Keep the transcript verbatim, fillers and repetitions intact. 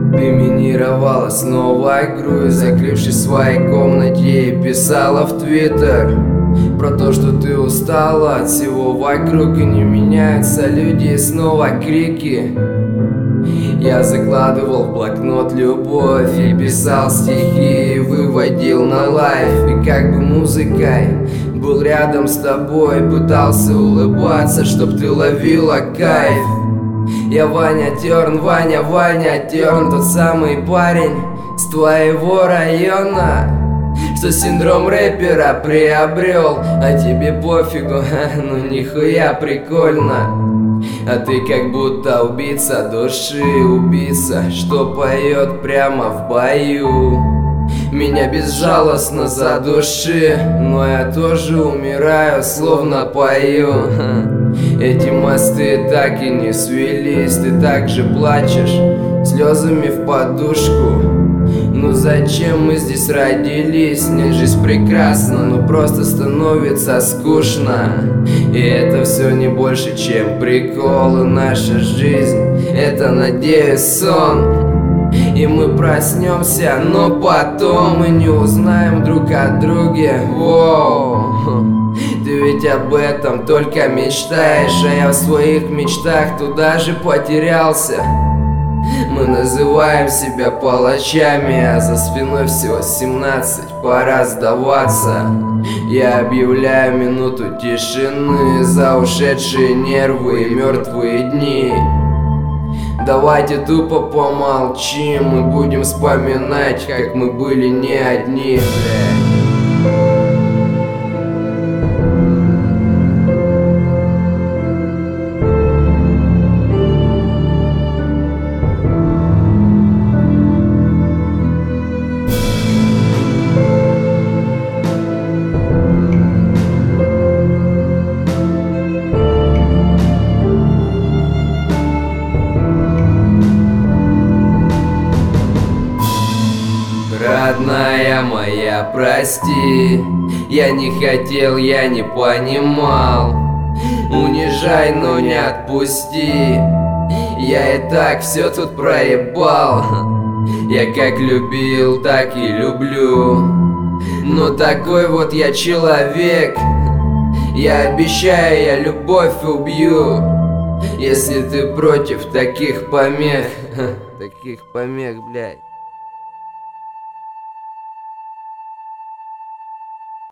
Доминировала снова игру и, закрывшись в своей комнате, писала в Твиттер про то, что ты устала от всего вокруг, и не меняются люди, и снова крики. Я закладывал в блокнот любовь и писал стихи, и выводил на лайф, и как бы музыкой был рядом с тобой, пытался улыбаться, чтоб ты ловила кайф. Я Ваня Терн, Ваня, Ваня Терн, тот самый парень с твоего района, что синдром рэпера приобрел, а тебе пофигу, ну нихуя прикольно. А ты как будто убийца души, убийца, что поет прямо в бою. Меня безжалостно задуши, но я тоже умираю, словно пою. Эти мосты так и не свелись, ты так же плачешь слезами в подушку. Ну зачем мы здесь родились? Нет, жизнь прекрасна, но просто становится скучно. И это все не больше, чем прикол. И наша жизнь — это, надеюсь, сон. И мы проснемся, но потом мы не узнаем друг о друге. Воу. Ты ведь об этом только мечтаешь, а я в своих мечтах туда же потерялся. Мы называем себя палачами, а за спиной всего семнадцать, пора сдаваться. Я объявляю минуту тишины за ушедшие нервы и мертвые дни. Давайте тупо помолчим, мы будем вспоминать, как мы были не одни, блядь. Родная моя, прости, я не хотел, я не понимал. Унижай, но не отпусти, я и так все тут проебал. Я как любил, так и люблю, но такой вот я человек. Я обещаю, я любовь убью, если ты против таких помех. Таких помех, блядь.